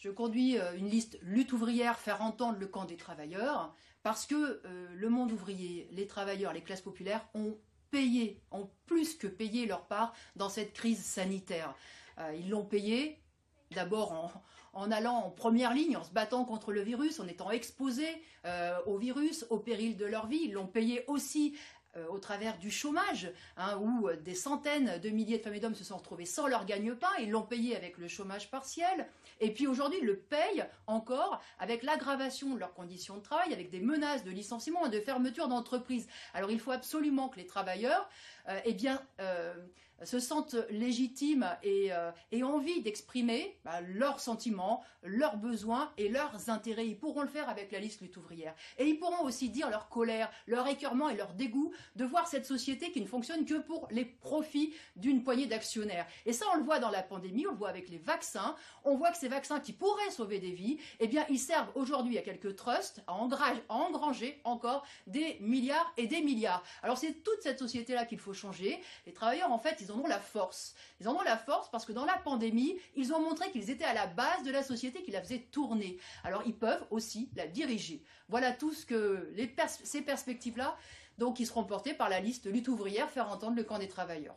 Je conduis une liste lutte ouvrière, faire entendre le camp des travailleurs, parce que le monde ouvrier, les travailleurs, les classes populaires ont plus que payé leur part dans cette crise sanitaire. Ils l'ont payé d'abord en allant en première ligne, en se battant contre le virus, en étant exposés au virus, au péril de leur vie. Ils l'ont payé aussi au travers du chômage, où des centaines de milliers de femmes et d'hommes se sont retrouvés sans leur gagne-pain. Ils l'ont payé avec le chômage partiel. Et puis aujourd'hui, ils le payent encore avec l'aggravation de leurs conditions de travail, avec des menaces de licenciement et de fermeture d'entreprises. Alors il faut absolument que les travailleurs se sentent légitimes et aient envie d'exprimer leurs sentiments, leurs besoins et leurs intérêts. Ils pourront le faire avec la liste lutte ouvrière. Et ils pourront aussi dire leur colère, leur écœurement et leur dégoût de voir cette société qui ne fonctionne que pour les profits d'une poignée d'actionnaires. Et ça, on le voit dans la pandémie, on le voit avec les vaccins. On voit que ces vaccins qui pourraient sauver des vies, eh bien, ils servent aujourd'hui à quelques trusts à engranger encore des milliards et des milliards. Alors c'est toute cette société-là qu'il faut changer. Les travailleurs, en fait, ils en ont la force. Ils en ont la force parce que dans la pandémie, ils ont montré qu'ils étaient à la base de la société qui la faisait tourner. Alors ils peuvent aussi la diriger. Voilà tout ce que ces perspectives-là, donc, qui seront portées par la liste lutte ouvrière, faire entendre le camp des travailleurs.